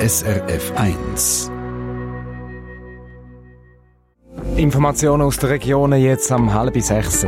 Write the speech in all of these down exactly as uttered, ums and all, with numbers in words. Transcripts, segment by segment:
S R F eins. Informationen aus den Regionen jetzt am halb sechs.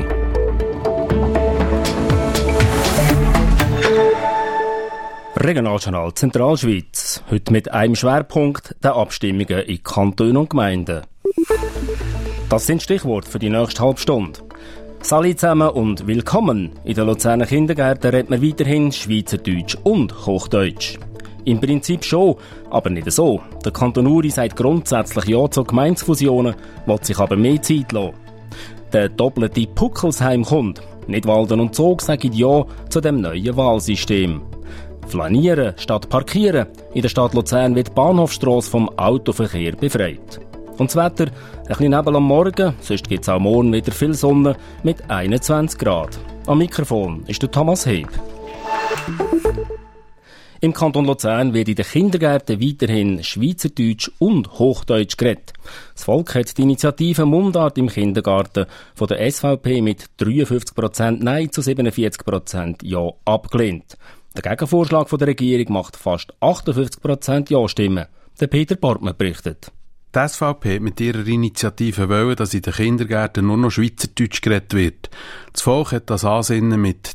Regionaljournal Zentralschweiz. Heute mit einem Schwerpunkt der Abstimmungen in Kantonen und Gemeinden. Das sind Stichworte für die nächste Halbstunde. Salut zusammen und willkommen. In den Luzerner Kindergärten redet man weiterhin Schweizerdeutsch und Hochdeutsch. Im Prinzip schon, aber nicht so. Der Kanton Uri sagt grundsätzlich Ja zu Gemeindefusionen, will sich aber mehr Zeit lassen. Der doppelte Puckelsheim kommt. Nidwalden und Zog sagen Ja zu dem neuen Wahlsystem. Flanieren statt Parkieren. In der Stadt Luzern wird die Bahnhofstrasse vom Autoverkehr befreit. Und das Wetter, ein bisschen Nebel am Morgen, sonst gibt es auch morgen wieder viel Sonne mit einundzwanzig Grad. Am Mikrofon ist der Thomas Heb. Im Kanton Luzern wird in den Kindergärten weiterhin Schweizerdeutsch und Hochdeutsch geredet. Das Volk hat die Initiative Mundart im Kindergarten von der S V P mit dreiundfünfzig Prozent Nein zu siebenundvierzig Prozent Ja abgelehnt. Der Gegenvorschlag von der Regierung macht fast achtundfünfzig Prozent Ja-Stimmen. Der Peter Bortmann berichtet. Die S V P hat mit ihrer Initiative wollen, dass in den Kindergärten nur noch Schweizerdeutsch geredet wird. Das Volk hat das Ansinnen mit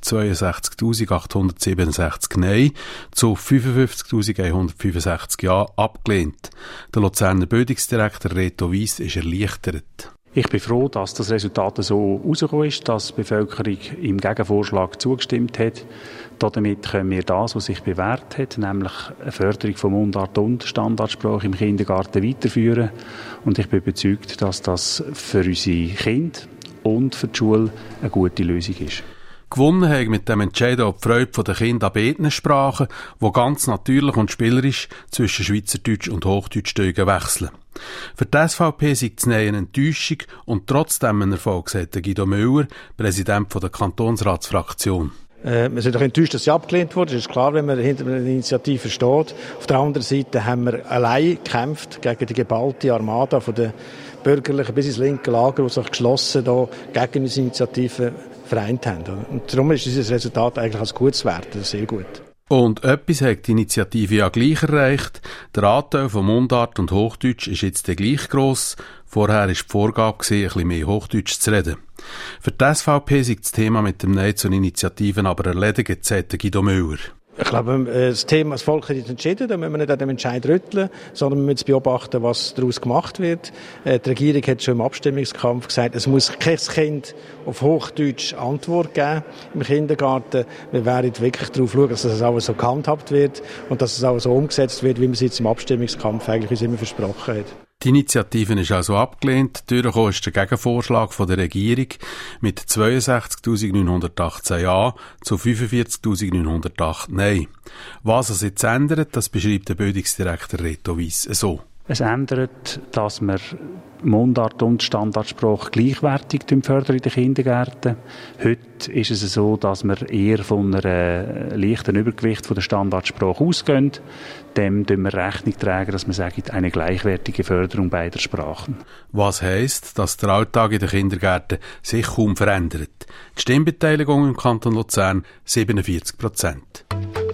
zweiundsechzigtausendachthundertsiebenundsechzig Nein zu fünfundfünfzigtausendeinhundertfünfundsechzig Ja abgelehnt. Der Luzerner Bildungsdirektor Reto Weiss ist erleichtert. Ich bin froh, dass das Resultat so rausgekommen ist, dass die Bevölkerung im Gegenvorschlag zugestimmt hat. Damit können wir das, was sich bewährt hat, nämlich eine Förderung von Mundart und Standardsprache im Kindergarten weiterführen. Und ich bin überzeugt, dass das für unsere Kinder und für die Schule eine gute Lösung ist. Gewonnen haben mit dem Entscheid auch die Freude der Kinder an beiden Sprachen, die ganz natürlich und spielerisch zwischen Schweizerdeutsch und Hochdeutsch wechseln. Für die S V P sei es eine Enttäuschung und trotzdem ein Erfolg, sagt Guido Müller, Präsident der Kantonsratsfraktion. Äh, wir sind doch enttäuscht, dass sie abgelehnt wurde. Das ist klar, wenn man hinter einer Initiative steht. Auf der anderen Seite haben wir allein gekämpft gegen die geballte Armada von den bürgerlichen bis ins linke Lager, die sich geschlossen da gegen unsere Initiative vereint haben. Und darum ist dieses Resultat eigentlich als gutes Wert. Sehr gut. Und etwas hat die Initiative ja gleich erreicht. Der Anteil von Mundart und Hochdeutsch ist jetzt gleich gross. Vorher war die Vorgabe, ein bisschen mehr Hochdeutsch zu reden. Für die S V P sei das Thema mit dem Nein zu den Initiativen aber erledigt, sagt Guido Müller. Ich glaube, das Thema, das Volk hat jetzt entschieden, da müssen wir nicht an dem Entscheid rütteln, sondern wir müssen beobachten, was daraus gemacht wird. Die Regierung hat schon im Abstimmungskampf gesagt, es muss kein Kind auf Hochdeutsch Antwort geben im Kindergarten. Wir werden wirklich darauf schauen, dass das auch so gehandhabt wird und dass es auch so umgesetzt wird, wie man es jetzt im Abstimmungskampf eigentlich uns immer versprochen hat. Die Initiative ist also abgelehnt. Durchgekommen ist der Gegenvorschlag von der Regierung mit zweiundsechzigtausendneunhundertachtzehn Ja zu fünfundvierzigtausendneunhundertacht Nein. Was es jetzt ändert, das beschreibt der Bildungsdirektor Reto Weiss so. Es ändert, dass wir Mundart und Standardsprache gleichwertig fördern in den Kindergärten. Heute ist es so, dass wir eher von einem leichten Übergewicht von der Standardsprache ausgehen. Dem tragen wir Rechnung tragen, dass wir sagen, eine gleichwertige Förderung beider Sprachen. Was heisst, dass der Alltag in den Kindergärten sich kaum verändert. Die Stimmbeteiligung im Kanton Luzern siebenundvierzig Prozent.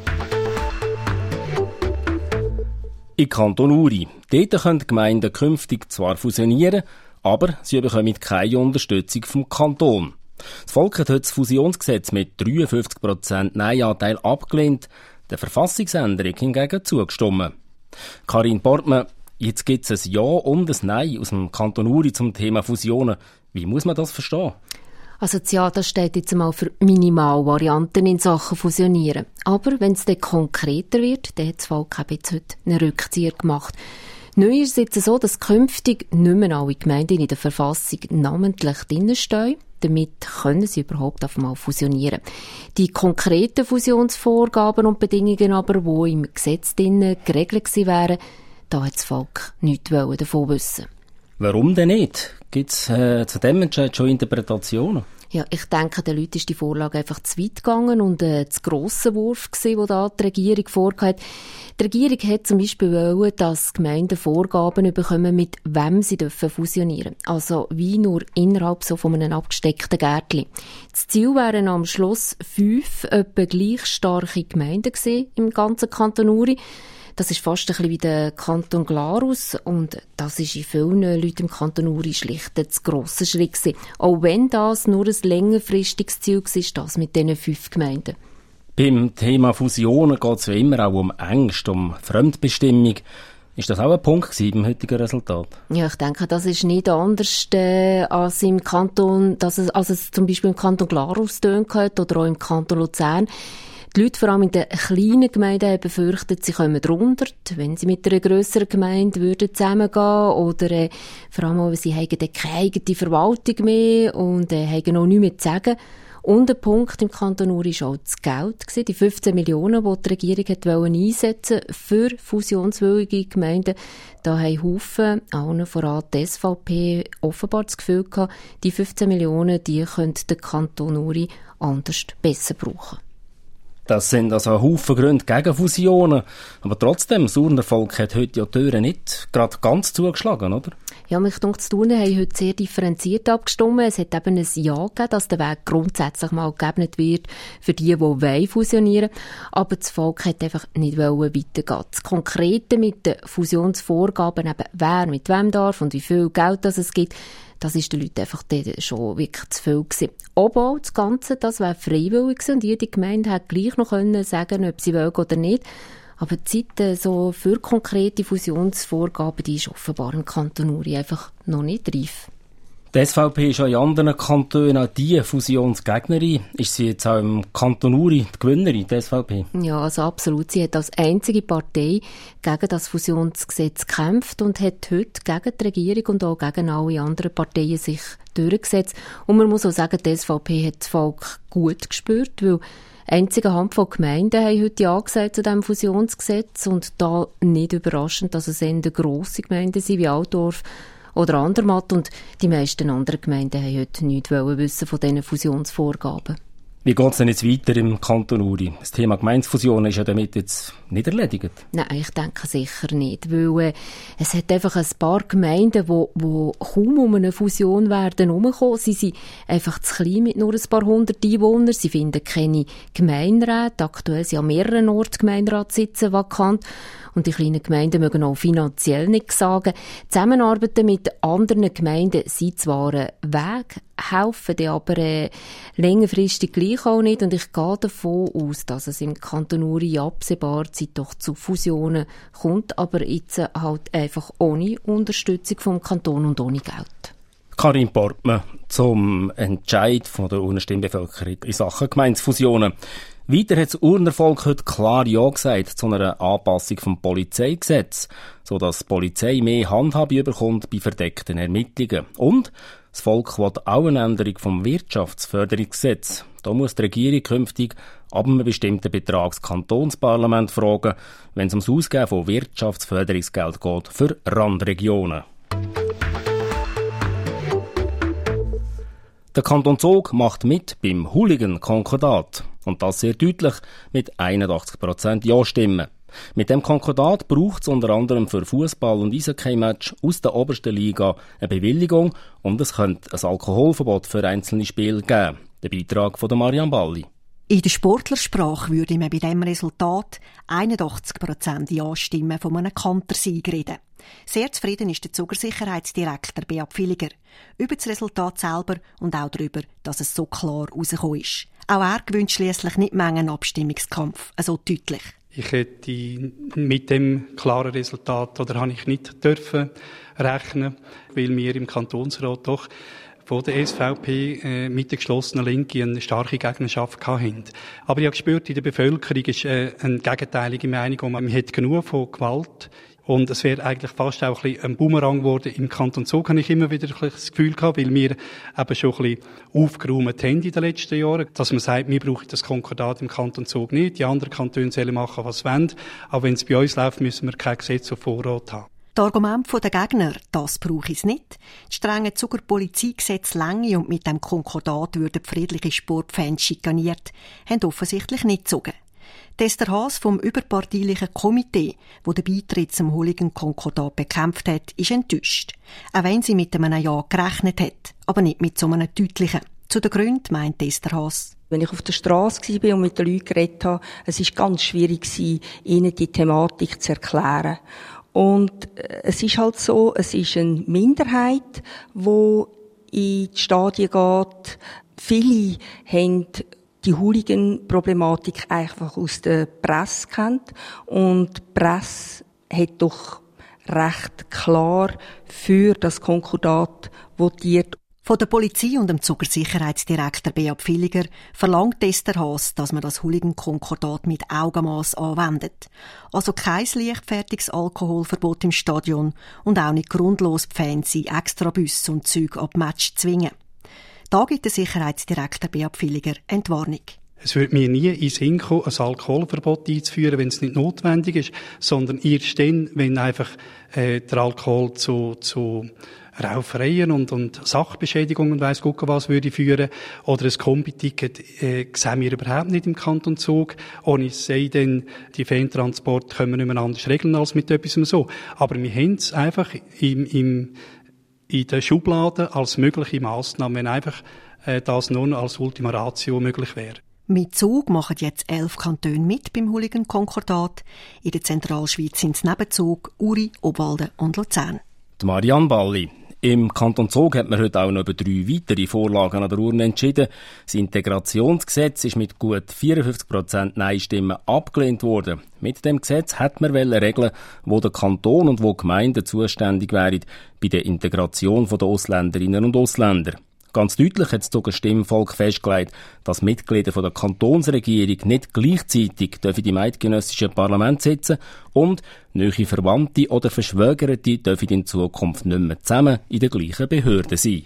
In Kanton Uri. Dort können die Gemeinden künftig zwar fusionieren, aber sie bekommen keine Unterstützung vom Kanton. Das Volk hat heute das Fusionsgesetz mit dreiundfünfzig Prozent Nein-Anteil abgelehnt, der Verfassungsänderung hingegen zugestimmt. Karin Bortmann, jetzt gibt es ein Ja und ein Nein aus dem Kanton Uri zum Thema Fusionen. Wie muss man das verstehen? Also das Ja, das steht jetzt mal für Minimalvarianten in Sachen Fusionieren. Aber wenn es dann konkreter wird, dann hat das Volk jetzt heute einen Rückzieher gemacht. Neu ist es jetzt so, dass künftig nicht mehr alle Gemeinden in der Verfassung namentlich drinstehen. Damit können sie überhaupt einmal fusionieren. Die konkreten Fusionsvorgaben und Bedingungen aber, die im Gesetz drinnen geregelt gewesen wären, da hat das Volk nichts davon wissen. Warum denn nicht? Gibt es äh, zu dem Entscheid schon Interpretationen? Ja, ich denke, den Leuten ist die Vorlage einfach zu weit gegangen und äh, zu grosser Wurf gewesen, den da die Regierung vorgehabt hat. Die Regierung hat zum Beispiel wollen, dass Gemeinden Vorgaben bekommen, mit wem sie dürfen fusionieren. Also wie nur innerhalb so von einem abgesteckten Gärtchen. Das Ziel wären am Schluss fünf etwa gleich starke Gemeinden gewesen im ganzen Kanton Uri. Das ist fast ein bisschen wie der Kanton Glarus und das ist in vielen Leuten im Kanton Uri schlicht ein zu grosser Schritt gewesen. Auch wenn das nur ein längerfristiges Ziel war, ist das mit diesen fünf Gemeinden. Beim Thema Fusionen geht es ja immer auch um Ängste, um Fremdbestimmung. Ist das auch ein Punkt gewesen beim heutigen Resultat? Ja, ich denke, das ist nicht anders äh, als im Kanton, dass es, als es zum Beispiel im Kanton Glarus tönt hat oder auch im Kanton Luzern. Die Leute, vor allem in den kleinen Gemeinden, haben befürchtet, sie kommen drunter, wenn sie mit einer grösseren Gemeinde würden zusammengehen oder äh, vor allem auch, sie haben keine eigene Verwaltung mehr und äh, haben noch nichts mehr zu sagen. Und ein Punkt im Kanton Uri war auch das Geld gewesen, die fünfzehn Millionen, die die Regierung hat einsetzen wollte für fusionswillige Gemeinden. Da haben Haufen, allen voran die S V P, offenbar das Gefühl gehabt, die fünfzehn Millionen, die könnte der Kanton Uri anders besser brauchen. Das sind also ein Haufen Gründe gegen Fusionen. Aber trotzdem, das Urner Volk hat heute ja die Türen nicht gerade ganz zugeschlagen, oder? Ja, mich denke, die Urner haben heute sehr differenziert abgestimmt. Es hat eben ein Ja gegeben, dass der Weg grundsätzlich mal geebnet wird für die, die fusionieren wollen. Aber das Volk hat einfach nicht weitergehen. Das Konkrete mit den Fusionsvorgaben, eben wer mit wem darf und wie viel Geld das es gibt, das ist den Leuten einfach schon wirklich zu viel gewesen. Aber das Ganze, das wäre freiwillig gewesen und jede Gemeinde hätte gleich noch können sagen, ob sie will oder nicht. Aber die Zeit so für konkrete Fusionsvorgaben, die ist offenbar im Kanton Uri einfach noch nicht reif. Die S V P ist auch in anderen Kantonen auch die Fusionsgegnerin. Ist sie jetzt auch im Kanton Uri die Gewinnerin, die S V P? Ja, also absolut. Sie hat als einzige Partei gegen das Fusionsgesetz gekämpft und hat heute gegen die Regierung und auch gegen alle anderen Parteien sich durchgesetzt. Und man muss auch sagen, die S V P hat das Volk gut gespürt, weil einzige Handvoll Gemeinden haben heute Ja gesagt zu diesem Fusionsgesetz und da nicht überraschend, dass es eher grosse Gemeinden sind wie Altdorf oder Andermatt und die meisten anderen Gemeinden haben heute nichts wissen von diesen Fusionsvorgaben. Wie geht es denn jetzt weiter im Kanton Uri? Das Thema Gemeindefusion ist ja damit jetzt nicht erledigt. Nein, ich denke sicher nicht, weil äh, es hat einfach ein paar Gemeinden, die wo, wo kaum um eine Fusion werden herumkommen. Sie sind einfach zu klein mit nur ein paar hundert Einwohnern. Sie finden keine Gemeinderäte. Aktuell sind an mehreren Orten Gemeinderatssitze vakant. Und die kleinen Gemeinden mögen auch finanziell nichts sagen. Zusammenarbeiten mit anderen Gemeinden sind zwar ein Weg, helfen aber äh, längerfristig gleich auch nicht. Und ich gehe davon aus, dass es im Kanton Uri in absehbarer Zeit doch zu Fusionen kommt, aber jetzt halt einfach ohne Unterstützung vom Kanton und ohne Geld. Karin Portmann zum Entscheid von der Urner Stimmbevölkerung in Sachen Gemeindefusionen. Weiter hat das Urner Volk heute klar Ja gesagt zu einer Anpassung vom Polizeigesetz, sodass die Polizei mehr Handhabe bekommt bei verdeckten Ermittlungen. Und das Volk will auch eine Änderung vom Wirtschaftsförderungsgesetz. Da muss die Regierung künftig ab einem bestimmten Betrag das Kantonsparlament fragen, wenn es ums Ausgeben von Wirtschaftsförderungsgeld geht für Randregionen. Der Kanton Zug macht mit beim Hooligan-Konkordat. Und das sehr deutlich mit einundachtzig Prozent Ja-Stimmen. Mit dem Konkordat braucht es unter anderem für Fußball- und Eishockey-Match aus der obersten Liga eine Bewilligung und es könnte ein Alkoholverbot für einzelne Spiele geben. Der Beitrag von Marianne Balli. In der Sportlersprache würde man bei diesem Resultat einundachtzig Prozent Ja-Stimmen von einem Kantersieg reden. Sehr zufrieden ist der Zugersicherheitsdirektor Beat Pfilliger über das Resultat selber und auch darüber, dass es so klar rausgekommen ist. Auch er gewünscht schliesslich nicht Mengen Abstimmungskampf, so deutlich. Ich hätte mit dem klaren Resultat oder habe ich nicht dürfen rechnen, weil wir im Kantonsrat doch von der S V P äh, mit der geschlossenen Linke eine starke Gegnerschaft hatten. Aber ich habe gespürt, in der Bevölkerung ist äh, eine gegenteilige Meinung, man hat genug von Gewalt. Und es wäre eigentlich fast auch ein, ein Boomerang geworden. Im Kanton Zug habe ich immer wieder ein das Gefühl gehabt, weil wir eben schon ein bisschen aufgeräumt haben in den letzten Jahren, dass man sagt, wir brauchen das Konkordat im Kanton Zug nicht. Die anderen Kantone sollen machen, was sie wollen. Aber wenn es bei uns läuft, müssen wir kein Gesetz auf Vorrat haben. Das Argument der Gegner, das brauche ich nicht. Das strenge Zuger Polizeigesetz länge und mit dem Konkordat würden friedliche Sportfans schikaniert, haben offensichtlich nicht gezogen. Esther Haas vom überparteilichen Komitee, das den Beitritt zum Hooligan-Konkordat bekämpft hat, ist enttäuscht. Auch wenn sie mit einem Ja gerechnet hat, aber nicht mit so einem deutlichen. Zu den Gründen meint Esther Haas. Wenn ich auf der Straße war und mit den Leuten geredet habe, es war ganz schwierig, ihnen die Thematik zu erklären. Und es ist halt so, es ist eine Minderheit, die in die Stadien geht. Viele haben die Hooligan-Problematik einfach aus der Presse kennt. Und die Presse hat doch recht klar für das Konkordat votiert. Von der Polizei und dem Zuckersicherheitsdirektor Beat Pfilliger verlangt Esther Haas, dass man das Hooligan-Konkordat mit Augenmaß anwendet. Also kein leichtfertiges Alkoholverbot im Stadion und auch nicht grundlos die Fans in Extrabusse und Züge ab Match zwingen. Da gibt der Sicherheitsdirektor Beat Pfilliger Entwarnung. Es würde mir nie in den Sinn kommen, ein Alkoholverbot einzuführen, wenn es nicht notwendig ist, sondern erst dann, wenn einfach äh, der Alkohol zu, zu Raufereien und, und Sachbeschädigungen, weiss Gott was, würde führen. Oder ein Kombi-Ticket äh, sehen wir überhaupt nicht im Kanton Zug. Und ich sehe dann, die Fantransport können wir nicht mehr anders regeln als mit etwas so. Aber wir haben es einfach im, im, in der Schublade als mögliche Massnahme, wenn einfach äh, das nun als Ultima Ratio möglich wäre. Mit Zug machen jetzt elf Kantone mit beim Hooligan-Konkordat. In der Zentralschweiz sind es neben Zug Uri, Obwalden und Luzern. Die Marianne Balli. Im Kanton Zug hat man heute auch noch über drei weitere Vorlagen an der Urne entschieden. Das Integrationsgesetz ist mit gut vierundfünfzig Prozent Nein-Stimmen abgelehnt worden. Mit dem Gesetz hat man regeln, wo der Kanton und wo die Gemeinden zuständig wären bei der Integration der Ausländerinnen und Ausländer. Ganz deutlich hat das Zuger Stimmvolk festgelegt, dass Mitglieder der Kantonsregierung nicht gleichzeitig dürfen im eidgenössischen Parlament sitzen und nahe Verwandte oder Verschwägerte dürfen in Zukunft nicht mehr zusammen in der gleichen Behörde sein.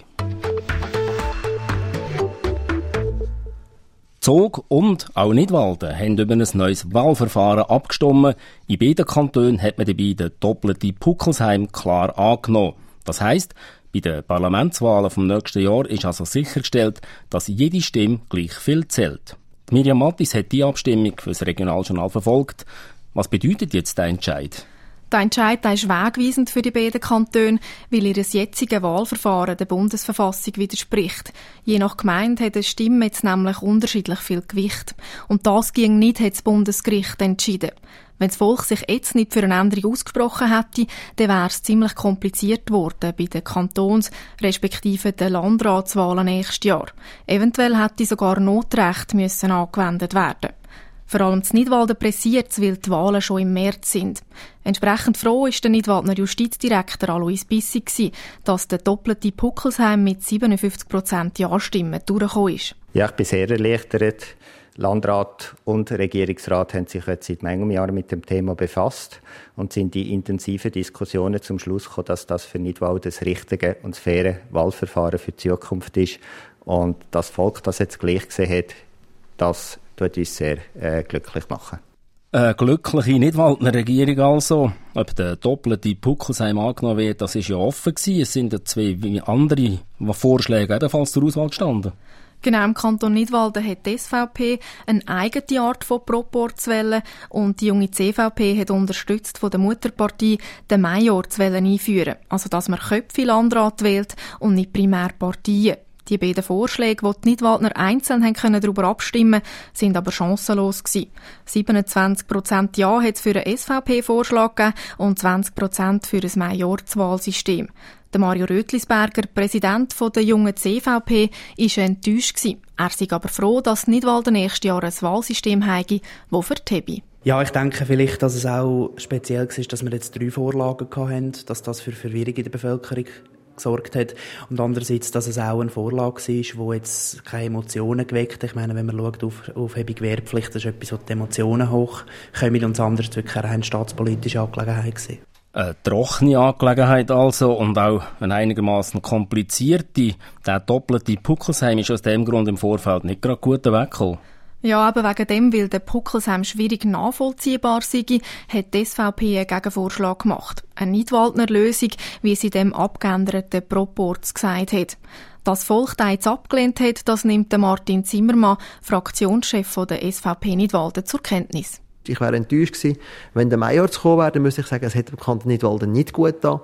Zug und auch Nidwalden haben über ein neues Wahlverfahren abgestimmt. In beiden Kantonen hat man dabei den doppelten Puckelsheim klar angenommen. Das heisst, bei den Parlamentswahlen vom nächsten Jahr ist also sichergestellt, dass jede Stimme gleich viel zählt. Miriam Mattis hat die Abstimmung für das Regionaljournal verfolgt. Was bedeutet jetzt der Entscheid? Der Entscheid der ist wegweisend für die beiden Kantone, weil ihr jetziges Wahlverfahren der Bundesverfassung widerspricht. Je nach Gemeinde hat eine Stimme jetzt nämlich unterschiedlich viel Gewicht. Und das ging nicht, hat das Bundesgericht entschieden. Wenn das Volk sich jetzt nicht für eine Änderung ausgesprochen hätte, dann wäre es ziemlich kompliziert geworden bei den Kantons- respektive den Landratswahlen nächstes Jahr. Eventuell hätte sogar Notrecht müssen angewendet werden. Vor allem das Nidwalden pressiert es, weil die Wahlen schon im März sind. Entsprechend froh war der Nidwaldner Justizdirektor Alois Bissi, dass der doppelte Puckelsheim mit siebenundfünfzig Prozent Ja-Stimmen durchgekommen ist. Ja, ich bin sehr erleichtert. Landrat und Regierungsrat haben sich jetzt seit manchem Jahr mit dem Thema befasst und sind in intensiven Diskussionen zum Schluss gekommen, dass das für Nidwalden das richtige und das faire Wahlverfahren für die Zukunft ist. Und das Volk, das jetzt gleich gesehen hat, das tut uns sehr äh, glücklich machen. Eine glückliche Nidwaldner Regierung also. Ob der doppelte Puckelsheim angenommen wird, das ist ja offen gewesen. Es sind ja zwei andere Vorschläge ebenfalls zur Auswahl gestanden. Genau, im Kanton Nidwalden hat die S V P eine eigene Art von Proporzwellen und die junge C V P hat unterstützt von der Mutterpartei den Majorzwellen einführen. Also, dass man Köpfe Landrat wählt und nicht primär Parteien. Die beiden Vorschläge, die die Nidwaldner einzeln haben können darüber abstimmen, sind aber chancenlos gewesen. siebenundzwanzig Prozent Ja hat es für einen S V P-Vorschlag gegeben und zwanzig Prozent für ein Majorzwahlsystem. Der Mario Rötlisberger, Präsident der jungen C V P, war enttäuscht gewesen. Er sei aber froh, dass Nidwalden nächstes Jahr ein Wahlsystem habe, das für die habe. Ja, ich denke vielleicht, dass es auch speziell war, dass wir jetzt drei Vorlagen hatten, dass das für Verwirrung in der Bevölkerung gesorgt hat. Und andererseits, dass es auch eine Vorlage war, die jetzt keine Emotionen geweckt hat. Ich meine, wenn man schaut auf Aufhebung Wehrpflicht, das ist etwas, wo die Emotionen hochkommen und das andere ist wirklich eine staatspolitische Angelegenheit gewesen. Eine trockene Angelegenheit also und auch eine einigermaßen komplizierte. Der doppelte Puckelsheim ist aus dem Grund im Vorfeld nicht gerade gut weggekommen. Ja, eben wegen dem, weil der Puckelsheim schwierig nachvollziehbar sei, hat die S V P einen Gegenvorschlag gemacht. Eine Nidwaldner Lösung, wie sie dem abgeänderten Proporz gesagt hat. Das Volk das jetzt abgelehnt hat, das nimmt Martin Zimmermann, Fraktionschef der S V P Nidwalden, zur Kenntnis. Ich wäre enttäuscht gewesen, wenn der Major zu kommen wäre, dann müsste ich sagen, es hätte dem Kanton Nidwalden nicht gut getan.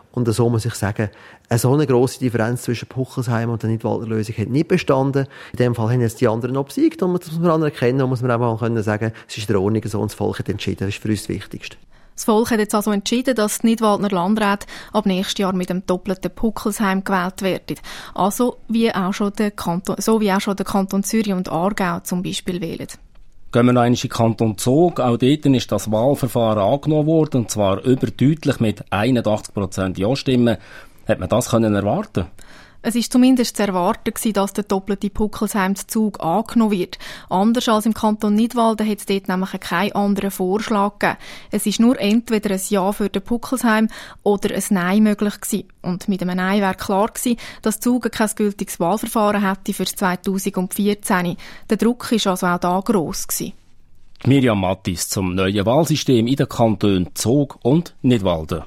Und so muss ich sagen, eine so eine grosse Differenz zwischen Puchelsheim und der Nidwalder Lösung hat nicht bestanden. In dem Fall haben jetzt die anderen obsiegt und das muss man anerkennen und muss man auch mal können sagen, es ist in der Ordnung, so und das Volk hat entschieden. Das ist für uns das Wichtigste. Das Volk hat jetzt also entschieden, dass die Nidwaldner Landräte ab nächstes Jahr mit dem doppelten Puckelsheim gewählt werden. Also wie auch schon der Kanton, so wie auch schon der Kanton Zürich und Aargau zum Beispiel wählen. Gehen wir noch einmal in den Kanton Zug. Auch dort ist das Wahlverfahren angenommen worden, und zwar überdeutlich mit einundachtzig Prozent Ja-Stimmen. Hat man das können erwarten? Es war zumindest zu erwarten, dass der doppelte Puckelsheim-Zug angenommen wird. Anders als im Kanton Nidwalden hat es dort nämlich keinen anderen Vorschlag gegeben. Es ist nur entweder ein Ja für den Puckelsheim oder ein Nein möglich gewesen. Und mit einem Nein wäre klar gewesen, dass Zug kein gültiges Wahlverfahren hätte für zweitausendvierzehn. Der Druck war also auch da gross gewesen. Miriam Mattis zum neuen Wahlsystem in den Kantonen Zug und Nidwalden.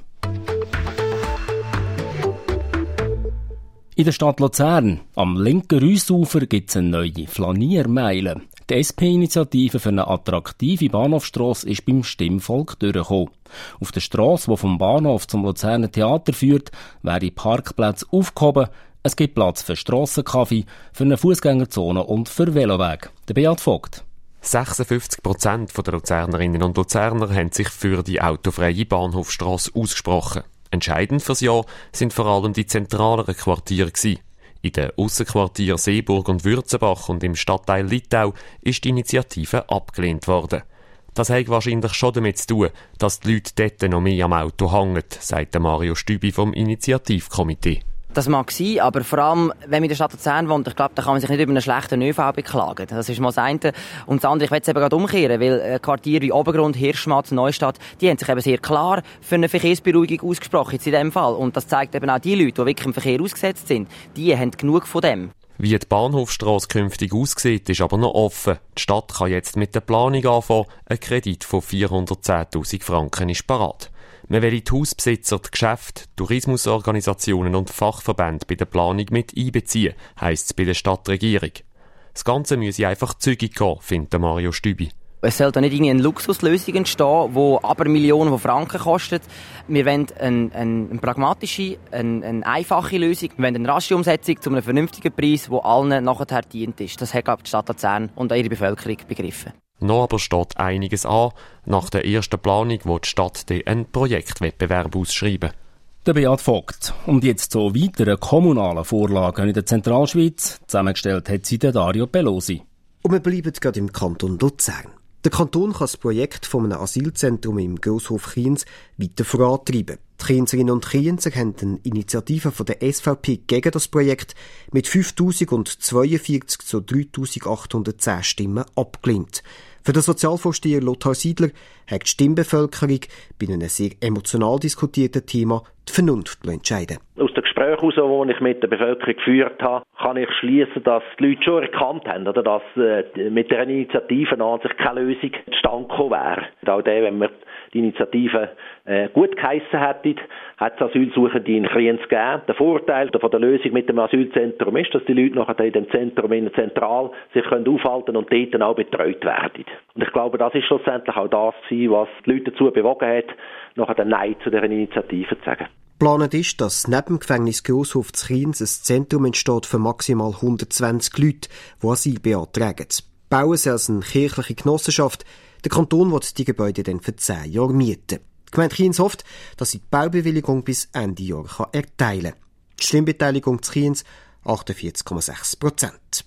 In der Stadt Luzern, am linken Rüssufer, gibt es eine neue Flaniermeile. Die S P-Initiative für eine attraktive Bahnhofstrasse ist beim Stimmvolk durchgekommen. Auf der Strasse, die vom Bahnhof zum Luzerner Theater führt, werden Parkplätze aufgehoben. Es gibt Platz für Strassenkaffee, für eine Fußgängerzone und für Veloweg. Der Beat Vogt. sechsundfünfzig Prozent der Luzernerinnen und Luzerner haben sich für die autofreie Bahnhofstrasse ausgesprochen. Entscheidend fürs Jahr sind vor allem die zentraleren Quartiere gewesen. In den Aussenquartieren Seeburg und Würzenbach und im Stadtteil Littau ist die Initiative abgelehnt worden. Das hat wahrscheinlich schon damit zu tun, dass die Leute dort noch mehr am Auto hängen, sagt Mario Stübi vom Initiativkomitee. Das mag sein, aber vor allem, wenn man in der Stadt Luzern wohnt, ich glaube, da kann man sich nicht über einen schlechten ÖV beklagen. Das ist mal das eine. Und das andere, ich will es eben gerade umkehren, weil Quartiere wie Obergrund, Hirschmatz, Neustadt, die haben sich eben sehr klar für eine Verkehrsberuhigung ausgesprochen, jetzt in dem Fall. Und das zeigt eben auch die Leute, die wirklich im Verkehr ausgesetzt sind, die haben genug von dem. Wie die Bahnhofstrasse künftig aussieht, ist aber noch offen. Die Stadt kann jetzt mit der Planung anfangen. Ein Kredit von vierhundertzehntausend Franken ist parat. Man will die Hausbesitzer, die Geschäfte, Tourismusorganisationen und Fachverbände bei der Planung mit einbeziehen, heisst es bei der Stadtregierung. Das Ganze müsse einfach zügig gehen, findet Mario Stübi. Es soll da nicht irgendwie eine Luxuslösung entstehen, die aber Millionen von Franken kostet. Wir wollen eine, eine, eine pragmatische, eine, eine einfache Lösung. Wir wollen eine rasche Umsetzung zu einem vernünftigen Preis, der allen nachher dient ist. Das hat, glaube ich, die Stadt Luzern und auch ihre Bevölkerung begriffen. Noch aber steht einiges an. Nach der ersten Planung will die Stadt einen Projektwettbewerb ausschreiben. Der Beat Vogt. Und jetzt zu weiteren kommunalen Vorlagen in der Zentralschweiz. Zusammengestellt hat sie der Dario Pelosi. Und wir bleiben gerade im Kanton Luzern. Der Kanton kann das Projekt von einem Asylzentrum im Grosshof Kriens weiter vorantreiben. Die Krienserinnen und Krienser haben eine Initiative von der S V P gegen das Projekt mit fünftausendzweiundvierzig zu dreitausendachthundertzehn Stimmen abgelehnt. Für den Sozialvorsteher Lothar Siedler hat die Stimmbevölkerung bei einem sehr emotional diskutierten Thema die Vernunft entscheiden. Aus den Gesprächen, die ich mit der Bevölkerung geführt habe, kann ich schließen, dass die Leute schon erkannt haben, oder, dass äh, mit der Initiative an sich keine Lösung zustande gekommen wäre. Auch der, wenn wir die Initiative äh, gut geheissen hätten, hat es Asylsuchende in Kriens gegeben. Der Vorteil von der Lösung mit dem Asylzentrum ist, dass die Leute nachher in dem Zentrum in der Zentral sich können aufhalten und dort dann auch betreut werden. Und ich glaube, das ist schlussendlich auch das gewesen, was die Leute dazu bewogen hat, nachher den Nein zu dieser Initiative zu sagen. Geplant ist, dass neben dem Gefängnis Grosshof zu Kriens ein Zentrum entsteht für maximal hundertzwanzig Leute, die Asyl beantragen. Bauen sie als eine kirchliche Genossenschaft. Der Kanton will die Gebäude dann für zehn Jahre mieten. Die Gemeinde Kriens hofft, dass sie die Baubewilligung bis Ende Jahr erteilen kann. Die Stimmbeteiligung zu Kriens achtundvierzig Komma sechs Prozent.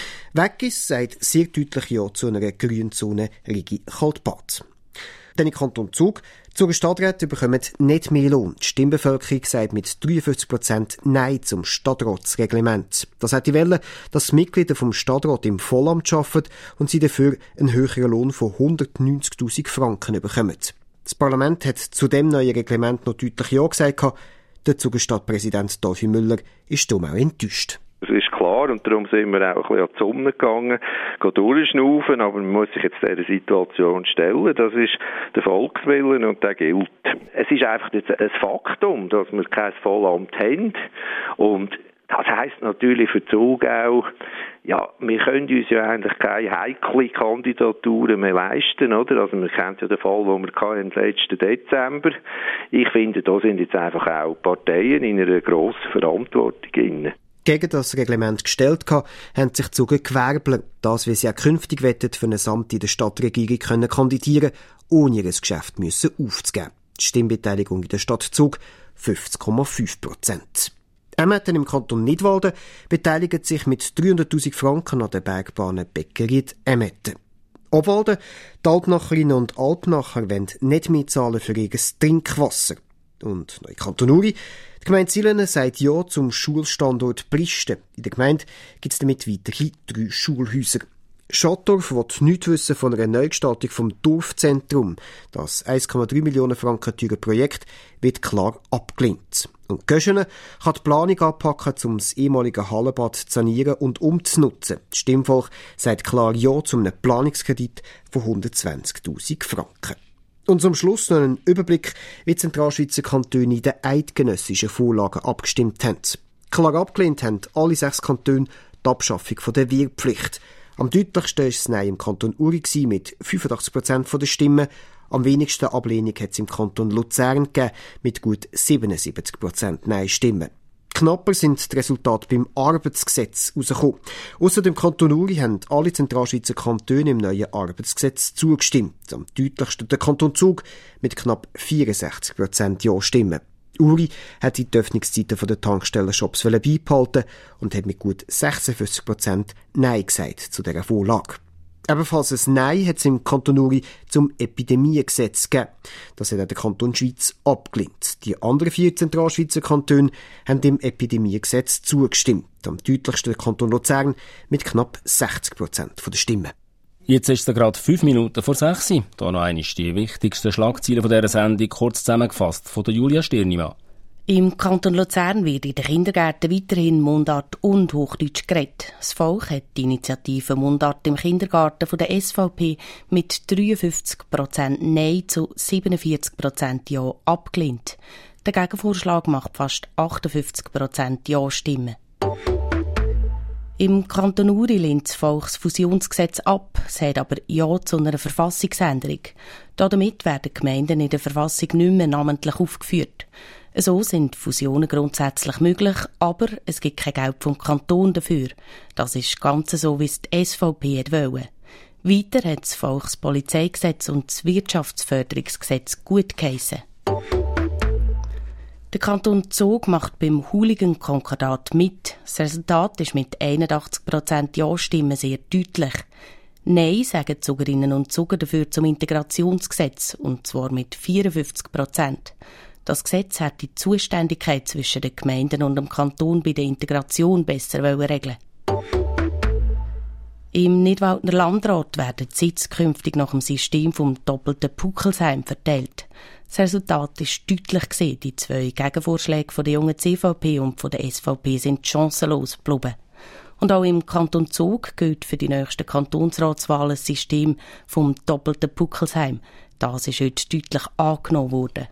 Weggis sagt sehr deutlich Ja zu einer Grünzone Rigi Kaltbad. Dann im Kanton Zug. Die Zuger Stadträte bekommen nicht mehr Lohn. Die Stimmbevölkerung sagt mit dreiundfünfzig Prozent Nein zum Stadtratsreglement. Das hat die Welle, dass die Mitglieder vom Stadtrat im Vollamt arbeiten und sie dafür einen höheren Lohn von hundertneunzigtausend Franken bekommen. Das Parlament hat zu dem neuen Reglement noch deutlich Ja gesagt. Der Zuger Stadtpräsident Dolphy Müller ist darum auch enttäuscht. Das ist klar und darum sind wir auch ein bisschen an die Sonne gegangen, gehen durchschnaufen, aber man muss sich jetzt dieser Situation stellen. Das ist der Volkswillen und der gilt. Es ist einfach jetzt ein Faktum, dass wir kein Vollamt haben und die Das heisst natürlich für Zug auch, ja, wir können uns ja eigentlich keine heikle Kandidaturen mehr leisten, oder? Also, wir kennen ja den Fall, den wir im letzten Dezember. Ich finde, da sind jetzt einfach auch Parteien in einer grossen Verantwortung drin. Gegen das Reglement gestellt haben, haben sich Zug Gewerbler, das wie sie auch künftig wettet, für ein Amt in der Stadtregierung können kandidieren, ohne ihr Geschäft müssen aufzugeben. Die Stimmbeteiligung in der Stadt Zug fünfzig Komma fünf Prozent. Emmetten im Kanton Nidwalden beteiligt sich mit dreihunderttausend Franken an der Bergbahn Bäckerie Emmetten. Obwalden, die Altnacherinnen und Altnacher wollen nicht mehr zahlen für ihr Trinkwasser. Und noch in Kanton Uri, die Gemeinde Silene sagt Ja zum Schulstandort Bristen. In der Gemeinde gibt es damit weiterhin drei Schulhäuser. Schattdorf will nichts wissen von einer Neugestaltung vom Dorfzentrum. Das eins Komma drei Millionen Franken teure Projekt wird klar abgelehnt. Und Göschene kann die Planung anpacken, um das ehemalige Hallenbad zu sanieren und umzunutzen. Das Stimmvolk sagt klar Ja zu einem Planungskredit von hundertzwanzigtausend Franken. Und zum Schluss noch ein Überblick, wie die Zentralschweizer Kantone in den eidgenössischen Vorlagen abgestimmt haben. Klar abgelehnt haben alle sechs Kantone die Abschaffung der Wehrpflicht. Am deutlichsten war es Nein im Kanton Uri mit fünfundachtzig Prozent der Stimmen. Am wenigsten Ablehnung hat es im Kanton Luzern gegeben, mit gut siebenundsiebzig Prozent Nein-Stimmen. Knapper sind die Resultate beim Arbeitsgesetz herausgekommen. Ausser dem Kanton Uri haben alle Zentralschweizer Kantone im neuen Arbeitsgesetz zugestimmt. Am deutlichsten der Kanton Zug mit knapp vierundsechzig Prozent Ja-Stimmen. Uri hat die Öffnungszeiten der Tankstellenshops beibehalten und hat mit gut sechsundfünfzig Prozent Nein gesagt zu dieser Vorlage. Ebenfalls ein Nein hat es im Kanton Uri zum Epidemiegesetz gegeben. Das hat auch der Kanton Schweiz abgelehnt. Die anderen vier Zentralschweizer Kantone haben dem Epidemiegesetz zugestimmt. Am deutlichsten der Kanton Luzern mit knapp sechzig Prozent der Stimmen. Jetzt ist es gerade fünf Minuten vor sechs. Hier noch einmal die wichtigsten Schlagzeilen dieser Sendung, kurz zusammengefasst von der Julia Stirnimann. Im Kanton Luzern wird in den Kindergärten weiterhin Mundart und Hochdeutsch geredet. Das Volk hat die Initiative Mundart im Kindergarten von der S V P mit dreiundfünfzig Prozent Nein zu siebenundvierzig Prozent Ja abgelehnt. Der Gegenvorschlag macht fast achtundfünfzig Prozent Ja-Stimmen. Im Kanton Uri lehnt das Volk das Fusionsgesetz ab, sagt aber Ja zu einer Verfassungsänderung. Damit werden Gemeinden in der Verfassung nicht mehr namentlich aufgeführt. So sind Fusionen grundsätzlich möglich, aber es gibt kein Geld vom Kanton dafür. Das ist ganz so, wie es die S V P wollte. Weiter hat das Volkspolizeigesetz und das Wirtschaftsförderungsgesetz gut geheissen. Der Kanton Zug macht beim Hooligan-Konkordat mit. Das Resultat ist mit einundachtzig Prozent Ja-Stimmen sehr deutlich. Nein sagen die Zugerinnen und Zuger dafür zum Integrationsgesetz, und zwar mit vierundfünfzig Prozent. Das Gesetz hat die Zuständigkeit zwischen den Gemeinden und dem Kanton bei der Integration besser regeln. Im Nidwaldner Landrat werden die Sitze künftig nach dem System vom doppelten Puckelsheim verteilt. Das Resultat ist deutlich gesehen. Die zwei Gegenvorschläge von der jungen C V P und von der S V P sind chancenlos geblieben. Und auch im Kanton Zug gilt für die nächsten Kantonsratswahlen das System vom doppelten Puckelsheim. Das ist heute deutlich angenommen worden.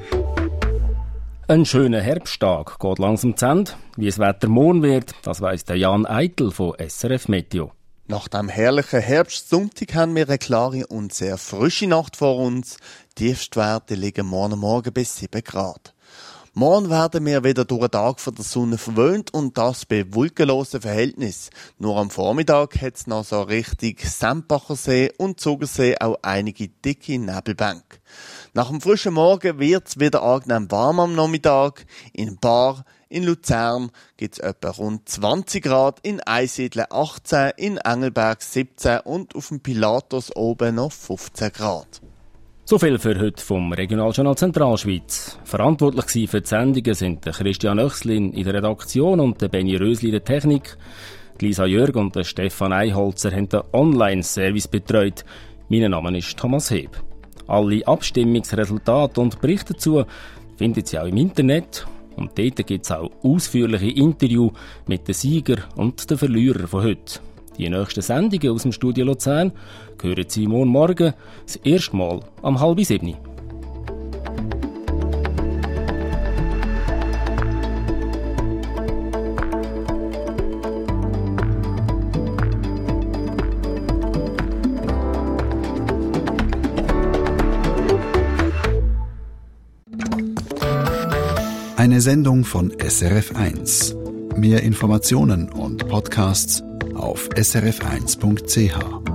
Ein schöner Herbsttag geht langsam zu Ende. Wie das Wetter morgen wird, das weiss der Jan Eitel von S R F Meteo. Nach dem herrlichen Herbstsonntag haben wir eine klare und sehr frische Nacht vor uns. Die Tiefstwerte liegen morgen Morgen bis sieben Grad. Morgen werden wir wieder durch den Tag von der Sonne verwöhnt und das bei wolkenlosen Verhältnissen. Nur am Vormittag hat es noch so richtig Sempacher See und Zugersee auch einige dicke Nebelbänke. Nach dem frischen Morgen wird es wieder angenehm warm am Nachmittag. In Bar, in Luzern gibt es etwa rund zwanzig Grad, in Einsiedeln achtzehn, in Engelberg siebzehn und auf dem Pilatus oben noch fünfzehn Grad. So viel für heute vom Regionaljournal Zentralschweiz. Verantwortlich für die Sendungen sind Christian Oechslin in der Redaktion und Benny Rösli in der Technik. Lisa Jörg und Stefan Einholzer haben den Online-Service betreut. Mein Name ist Thomas Heb. Alle Abstimmungsresultate und Berichte dazu findet Sie auch im Internet. Und dort gibt es auch ausführliche Interviews mit den Siegern und den Verlierern von heute. Die nächsten Sendungen aus dem Studio Luzern hören Sie morgen Morgen das erste Mal um halb sieben. Eine Sendung von S R F eins. Mehr Informationen und Podcasts auf s r f eins punkt c h.